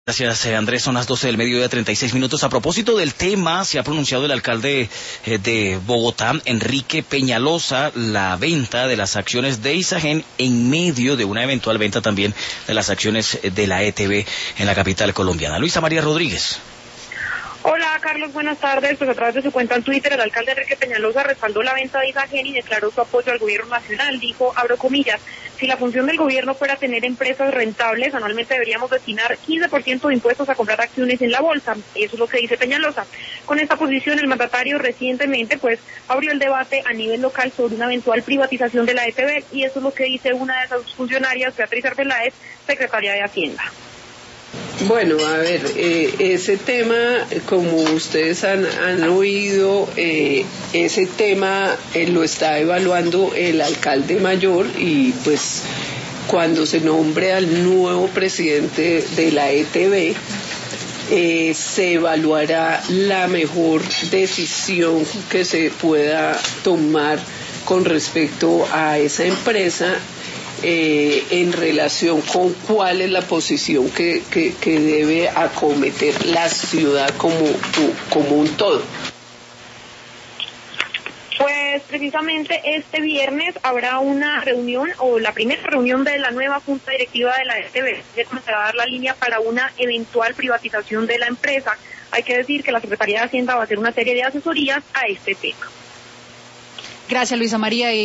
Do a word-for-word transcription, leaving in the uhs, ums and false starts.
Gracias, eh, Andrés. Son las doce del mediodía, treinta y seis minutos. A propósito del tema, se ha pronunciado el alcalde eh, de Bogotá, Enrique Peñalosa, la venta de las acciones de Isagen en medio de una eventual venta también de las acciones de la E T B en la capital colombiana. Luisa María Rodríguez. Hola, Carlos, buenas tardes. Pues a través de su cuenta en Twitter, el alcalde Enrique Peñalosa respaldó la venta de Isagen y declaró su apoyo al gobierno nacional. Dijo, abro comillas, si la función del gobierno fuera tener empresas rentables, anualmente deberíamos destinar quince por ciento de impuestos a comprar acciones en la bolsa. Eso es lo que dice Peñalosa. Con esta posición, el mandatario recientemente pues abrió el debate a nivel local sobre una eventual privatización de la E T B, y eso es lo que dice una de sus funcionarias, Beatriz Arbeláez, secretaria de Hacienda. Bueno, a ver, eh, ese tema, como ustedes han, han oído, eh, ese tema eh, lo está evaluando el alcalde mayor, y pues cuando se nombre al nuevo presidente de la E T B, eh, se evaluará la mejor decisión que se pueda tomar con respecto a esa empresa. Eh, en relación con cuál es la posición que, que, que debe acometer la ciudad como, como un todo. Pues precisamente este viernes habrá una reunión, o la primera reunión de la nueva junta directiva de la E T B, que comenzará a dar la línea para una eventual privatización de la empresa. Hay que decir que la Secretaría de Hacienda va a hacer una serie de asesorías a este tema. Gracias, Luisa María.